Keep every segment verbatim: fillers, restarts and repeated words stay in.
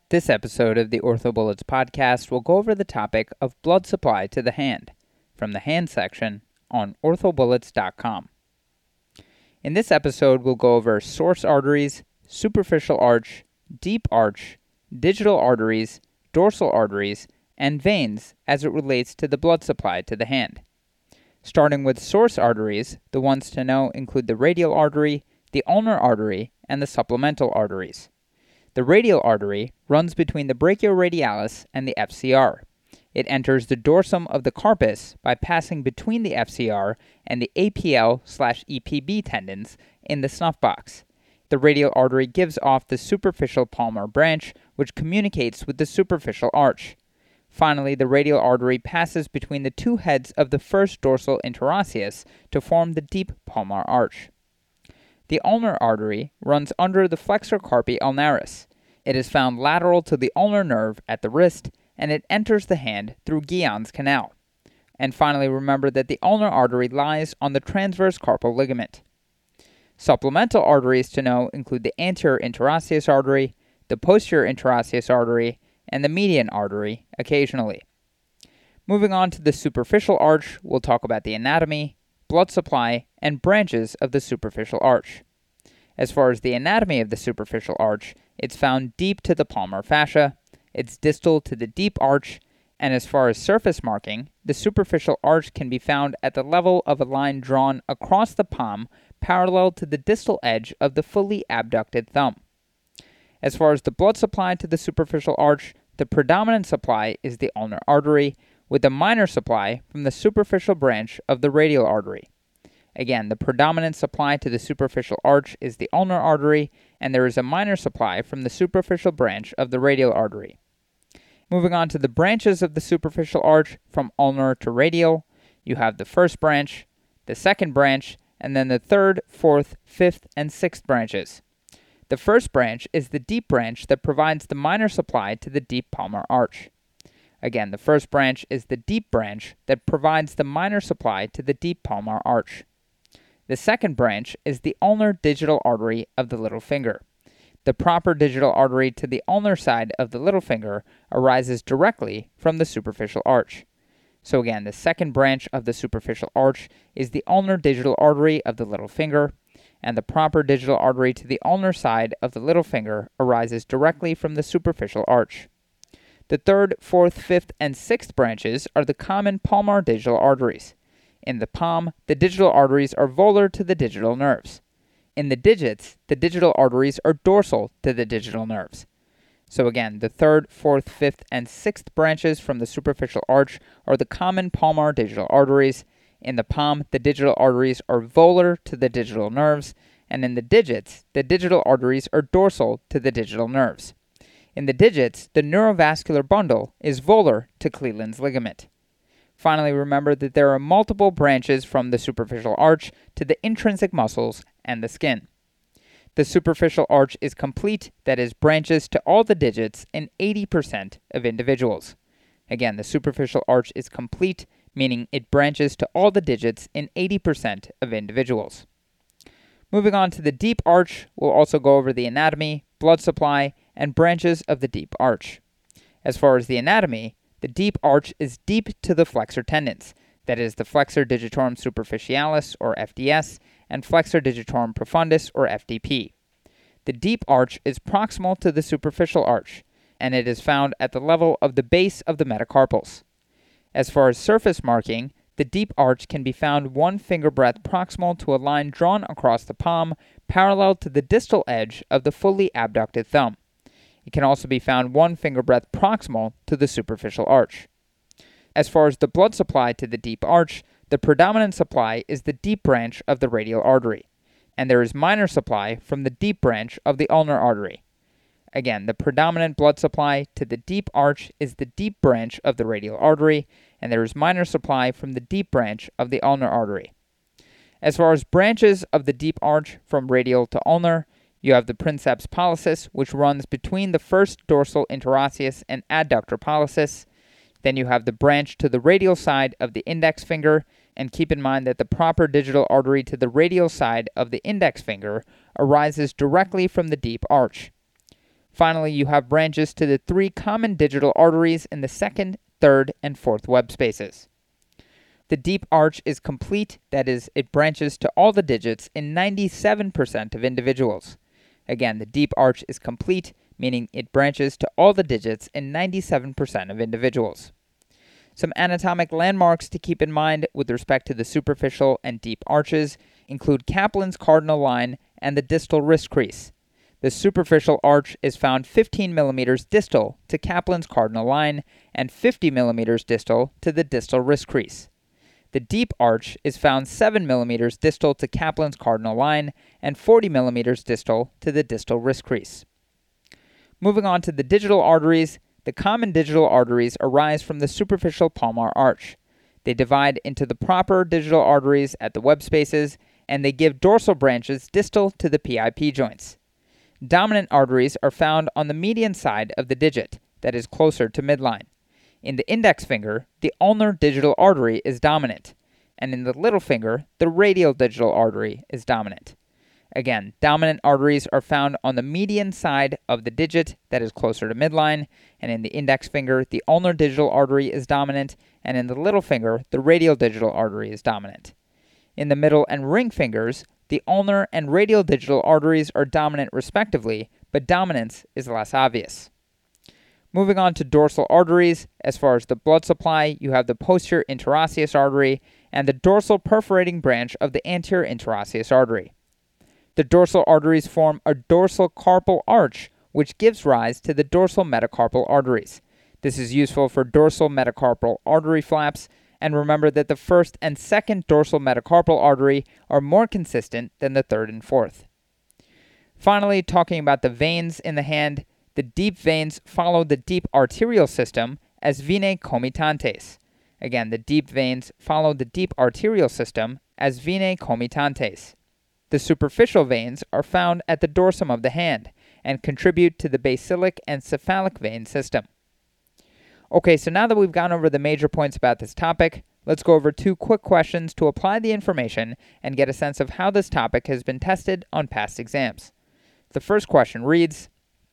This episode of the OrthoBullets podcast will go over the topic of blood supply to the hand from the hand section on ortho bullets dot com. In this episode, we'll go over source arteries, superficial arch, deep arch, digital arteries, dorsal arteries, and veins as it relates to the blood supply to the hand. Starting with source arteries, the ones to know include the radial artery, the ulnar artery, and the supplemental arteries. The radial artery runs between the brachioradialis and the F C R. It enters the dorsum of the carpus by passing between the F C R and the A P L slash E P B tendons in the snuff box. The radial artery gives off the superficial palmar branch, which communicates with the superficial arch. Finally, the radial artery passes between the two heads of the first dorsal interosseous to form the deep palmar arch. The ulnar artery runs under the flexor carpi ulnaris. It is found lateral to the ulnar nerve at the wrist, and it enters the hand through Guillen's canal. And finally, remember that the ulnar artery lies on the transverse carpal ligament. Supplemental arteries to know include the anterior interosseous artery, the posterior interosseous artery, and the median artery occasionally. Moving on to the superficial arch, we'll talk about the anatomy, blood supply, and branches of the superficial arch. As far as the anatomy of the superficial arch, it's found deep to the palmar fascia, it's distal to the deep arch, and as far as surface marking, the superficial arch can be found at the level of a line drawn across the palm parallel to the distal edge of the fully abducted thumb. As far as the blood supply to the superficial arch, the predominant supply is the ulnar artery, with a minor supply from the superficial branch of the radial artery. Again, the predominant supply to the superficial arch is the ulnar artery, and there is a minor supply from the superficial branch of the radial artery. Moving on to the branches of the superficial arch from ulnar to radial, you have the first branch, the second branch, and then the third, fourth, fifth, and sixth branches. The first branch is the deep branch that provides the minor supply to the deep palmar arch. Again, the first branch is the deep branch that provides the minor supply to the deep palmar arch. The second branch is the ulnar digital artery of the little finger. The proper digital artery to the ulnar side of the little finger arises directly from the superficial arch. So again, the second branch of the superficial arch is the ulnar digital artery of the little finger, and the proper digital artery to the ulnar side of the little finger arises directly from the superficial arch. The third, fourth, fifth, and sixth branches are the common palmar digital arteries. In the palm, the digital arteries are volar to the digital nerves. In the digits, the digital arteries are dorsal to the digital nerves. So again, the third, fourth, fifth, and sixth branches from the superficial arch are the common palmar digital arteries. In the palm, the digital arteries are volar to the digital nerves, and in the digits, the digital arteries are dorsal to the digital nerves. In the digits, the neurovascular bundle is volar to Cleland's ligament. Finally, remember that there are multiple branches from the superficial arch to the intrinsic muscles and the skin. The superficial arch is complete, that is, branches to all the digits in eighty percent of individuals. Again, the superficial arch is complete, meaning it branches to all the digits in eighty percent of individuals. Moving on to the deep arch, we'll also go over the anatomy, blood supply, and branches of the deep arch. As far as the anatomy, the deep arch is deep to the flexor tendons, that is, the flexor digitorum superficialis, or F D S, and flexor digitorum profundus, or F D P. The deep arch is proximal to the superficial arch, and it is found at the level of the base of the metacarpals. As far as surface marking, the deep arch can be found one finger breadth proximal to a line drawn across the palm, parallel to the distal edge of the fully abducted thumb. It can also be found one finger breadth proximal to the superficial arch. As far as the blood supply to the deep arch, the predominant supply is the deep branch of the radial artery, and there is minor supply from the deep branch of the ulnar artery. Again, the predominant blood supply to the deep arch is the deep branch of the radial artery, and there is minor supply from the deep branch of the ulnar artery. As far as branches of the deep arch from radial to ulnar, you have the princeps pollicis, which runs between the first dorsal interosseous and adductor pollicis. Then you have the branch to the radial side of the index finger, and keep in mind that the proper digital artery to the radial side of the index finger arises directly from the deep arch. Finally, you have branches to the three common digital arteries in the second, third, and fourth web spaces. The deep arch is complete, that is, it branches to all the digits in ninety-seven percent of individuals. Again, the deep arch is complete, meaning it branches to all the digits in ninety-seven percent of individuals. Some anatomic landmarks to keep in mind with respect to the superficial and deep arches include Kaplan's cardinal line and the distal wrist crease. The superficial arch is found fifteen millimeters distal to Kaplan's cardinal line and fifty millimeters distal to the distal wrist crease. The deep arch is found seven millimeters distal to Kaplan's cardinal line and forty millimeters distal to the distal wrist crease. Moving on to the digital arteries, the common digital arteries arise from the superficial palmar arch. They divide into the proper digital arteries at the web spaces, and they give dorsal branches distal to the P I P joints. Dominant arteries are found on the median side of the digit, that is closer to midline. In the index finger, the ulnar digital artery is dominant, and in the little finger, the radial digital artery is dominant. Again, dominant arteries are found on the median side of the digit, that is closer to midline, and in the index finger, the ulnar digital artery is dominant, and in the little finger, the radial digital artery is dominant. In the middle and ring fingers, the ulnar and radial digital arteries are dominant respectively, but dominance is less obvious. Moving on to dorsal arteries, as far as the blood supply, you have the posterior interosseous artery and the dorsal perforating branch of the anterior interosseous artery. The dorsal arteries form a dorsal carpal arch, which gives rise to the dorsal metacarpal arteries. This is useful for dorsal metacarpal artery flaps, and remember that the first and second dorsal metacarpal artery are more consistent than the third and fourth. Finally, talking about the veins in the hand, the deep veins follow the deep arterial system as venae comitantes. Again, the deep veins follow the deep arterial system as venae comitantes. The superficial veins are found at the dorsum of the hand and contribute to the basilic and cephalic vein system. Okay, so now that we've gone over the major points about this topic, let's go over two quick questions to apply the information and get a sense of how this topic has been tested on past exams. The first question reads,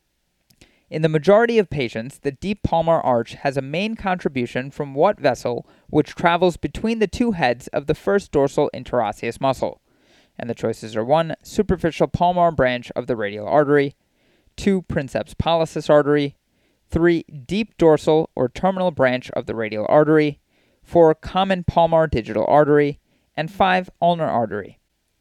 in the majority of patients, the deep palmar arch has a main contribution from what vessel which travels between the two heads of the first dorsal interosseous muscle? And the choices are one. Superficial palmar branch of the radial artery, two. Princeps pollicis artery, three. Deep dorsal or terminal branch of the radial artery, four. Common palmar digital artery, and five. Ulnar artery.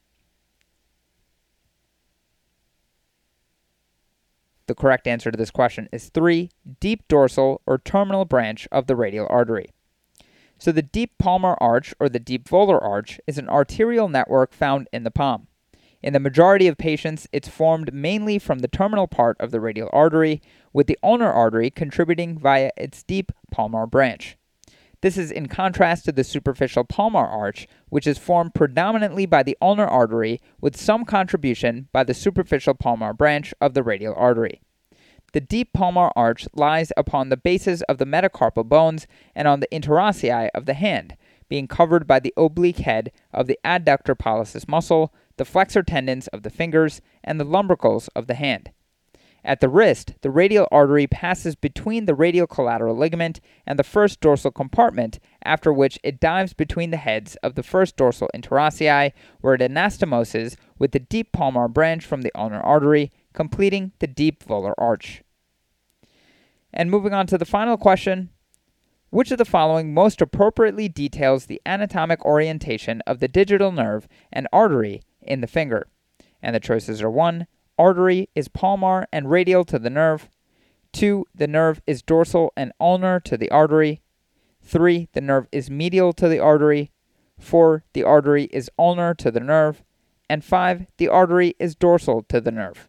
The correct answer to this question is three. Deep dorsal or terminal branch of the radial artery. So the deep palmar arch, or the deep volar arch, is an arterial network found in the palm. In the majority of patients, it's formed mainly from the terminal part of the radial artery, with the ulnar artery contributing via its deep palmar branch. This is in contrast to the superficial palmar arch, which is formed predominantly by the ulnar artery, with some contribution by the superficial palmar branch of the radial artery. The deep palmar arch lies upon the bases of the metacarpal bones and on the interossei of the hand, being covered by the oblique head of the adductor pollicis muscle, the flexor tendons of the fingers, and the lumbricals of the hand. At the wrist, the radial artery passes between the radial collateral ligament and the first dorsal compartment, after which it dives between the heads of the first dorsal interossei, where it anastomoses with the deep palmar branch from the ulnar artery, completing the deep volar arch. And moving on to the final question, which of the following most appropriately details the anatomic orientation of the digital nerve and artery in the finger? And the choices are one. Artery is palmar and radial to the nerve. two. The nerve is dorsal and ulnar to the artery. three. The nerve is medial to the artery. four. The artery is ulnar to the nerve. And five. The artery is dorsal to the nerve.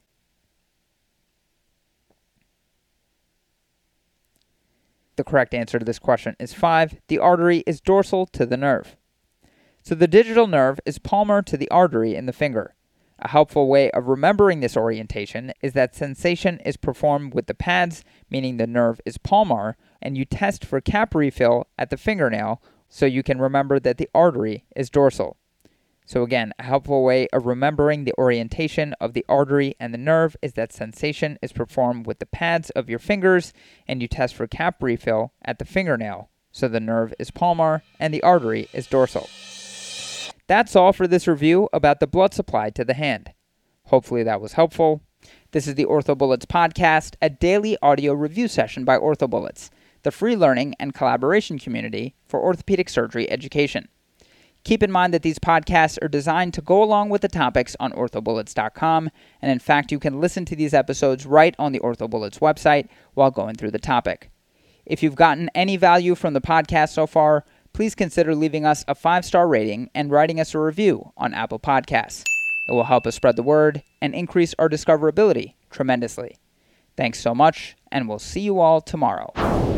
The correct answer to this question is five. The artery is dorsal to the nerve. So the digital nerve is palmar to the artery in the finger. A helpful way of remembering this orientation is that sensation is performed with the pads, meaning the nerve is palmar, and you test for cap refill at the fingernail so you can remember that the artery is dorsal. So again, a helpful way of remembering the orientation of the artery and the nerve is that sensation is performed with the pads of your fingers, and you test for cap refill at the fingernail, so the nerve is palmar and the artery is dorsal. That's all for this review about the blood supply to the hand. Hopefully that was helpful. This is the OrthoBullets podcast, a daily audio review session by OrthoBullets, the free learning and collaboration community for orthopedic surgery education. Keep in mind that these podcasts are designed to go along with the topics on ortho bullets dot com, and in fact, you can listen to these episodes right on the OrthoBullets website while going through the topic. If you've gotten any value from the podcast so far, please consider leaving us a five-star rating and writing us a review on Apple Podcasts. It will help us spread the word and increase our discoverability tremendously. Thanks so much, and we'll see you all tomorrow.